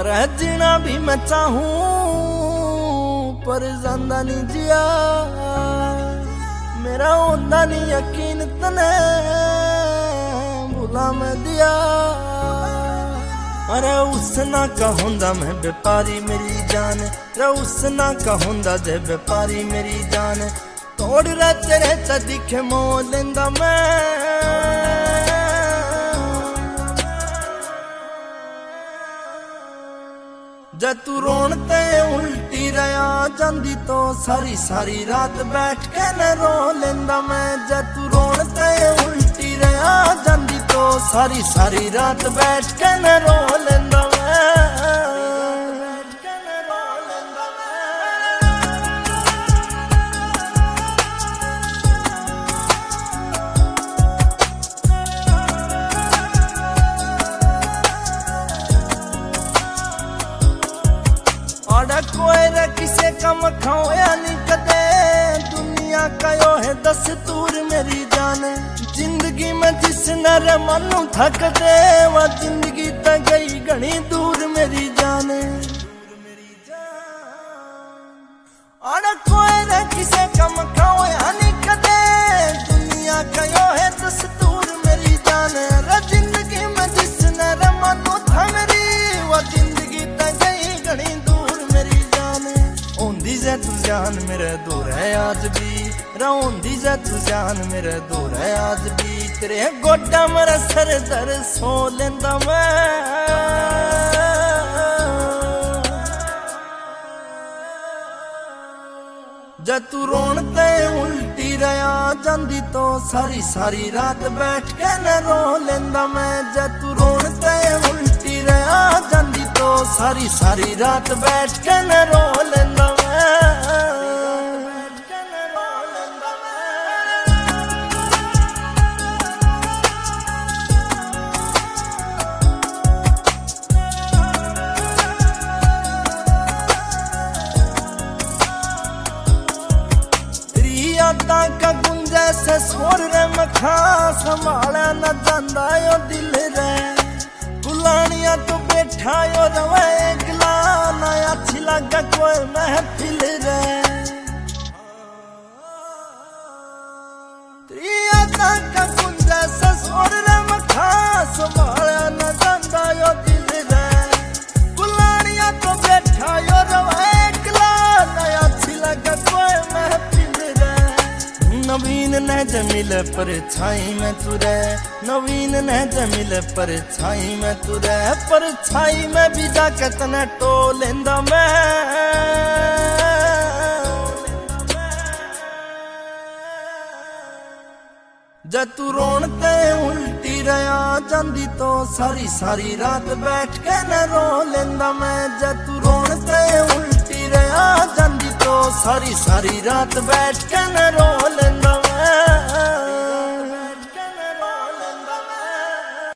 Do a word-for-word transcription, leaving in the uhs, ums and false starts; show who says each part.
Speaker 1: और जीना भी मैं चाहूं पर जांदा नहीं जिया, मेरा होंदा नहीं यकीन तने भुला मैं दिया। अरे उसना का होंदा मैं व्यापारी मेरी जान, रे उसना का होंदा जे व्यापारी मेरी जान। तोड़ रे तेरे च दिखे मोल लेंदा मैं, जे तू रोन ते उल्टी रहा जांदी तो सारी सारी रात बैठ के न रो लेंदा मैं। जे तू रोन ते उल्टी रहा जांदी तो सारी सारी रात बैठ के न रो लेंदा मैं। कोई रे किसे कम खाया नहीं कदे, दुनिया का यो है दस्तूर मेरी जान। जिंदगी में जिसने रे मनु थक दे वह जिंदगी तो गई घनी दूर मेरी जान। और कोई रे किसे कम खाया नहीं कदे, दुनिया का यो है दस्तूर मेरी जान। रे जिंदगी में जिसने रे मनु थक दी वह जिंदगी तो गई घनी जे तू जान मेरे दूर है आज भी, रौंदी जे तू जान मेरे दूर है आज भी। तेरे गोडा मेरा सर दर सो लेंदा मैं, जे तू रोन ते उल्टी रहा जांदी तो सारी सारी रात बैठ के न रो लेंदा मैं। जे तू रोन ते उल्टी रहा जांदी तो सारी सारी रात बैठ के न रो लेंदा मैं। का गुंजे से सोर रे मखा संभाला न जांदा यो दिल रे। गुलानिया तो बैठा यो रवे एकला ना अच्छी लगा कोई महफिल रे। त्रिया का गुंजे से सोर रे मखा संभाला न जांदा यो दिल रे। गुलानिया तो बैठा यो रवे एकला ना अच्छी लगा कोई महफिल। नवीन न जमिल पर छाई में तुरे, नवीन न जमिल पर छाई में तुरे। पर छाई में भी जाके तने टो लेंदा मैं। जे तू रोन ते उल्टी रहा जांदी तो सारी सारी रात बैठ के न रो लेंदा मैं। जे तू रोन ते उल्टी रहा जांदी तो सारी सारी रात बैठ के न रो लेंदा मैं।